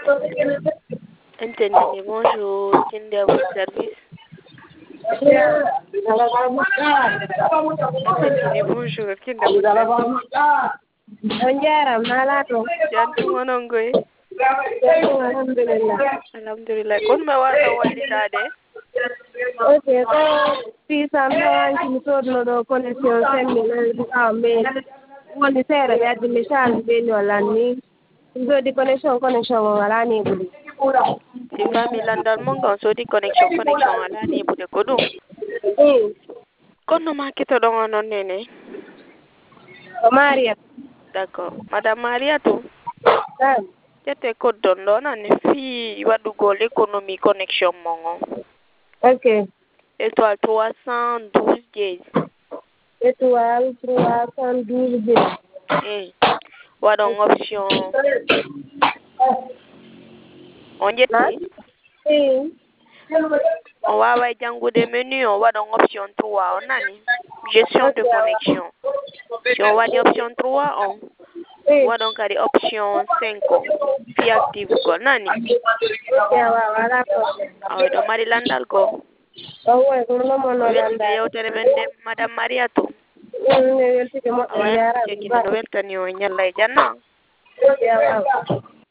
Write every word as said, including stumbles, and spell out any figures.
Entendez, bonjour, Kinder à votre service. Entendez, bonjour, Kinder à votre service. Onjaram nalato. Jantu monongoy. Alhamdulillah. Alhamdulillah. Kon ma wata wallitade. Okay, ko pisam tawanki mi sodno ɗo connexion semmi amɓe woni seeɗa ɓe addi mi change ɓe ñollan ni ɗum jodi connexion connexion o wala neɓude si fami landal mon gon sodi connexion connexion ala neɓude ko ɗum kono ma ketoɗon o noon nene ko Mariat. D'accord madame Mariatou Naam. ƴette koddon ɗo nani fi waɗugo l'économie connexion mon on Ok. étoile trois cent douze dièse étoile trois cent douze dièse eh waɗon option on ƴetti i on wawa jangude menu on waɗon option trois on nani gestion de connexion si on waɗi option trois on waɗon kadi option cinq o fi active gol nani wala probléme awa ɗo mari landal goo owoy kono nomono weltide yewtere men nde madame Mariatou weltide moƴƴo awa cekine no weltani o ñalla e janna jarama